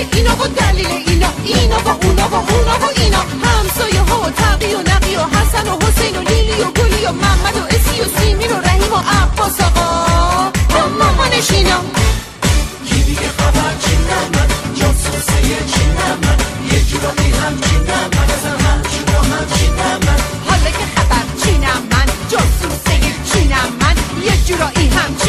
اینا و دلیل اینا و اونا و اونا و اینا، همسایه ها و تقی و نقی و حسن و حسین و لیلی و گلی و محمد و اسی و سیمین و رحیم و عباس آقا و مامانشینا. کی دیگه خبر چی نمد، جاسوسه چی نمد، یه جورایی همچی نمد، اصلا همچی با همچی نمد. حالا که خبر چی نمد، جاسوسه چی نمد، یه جورایی همچی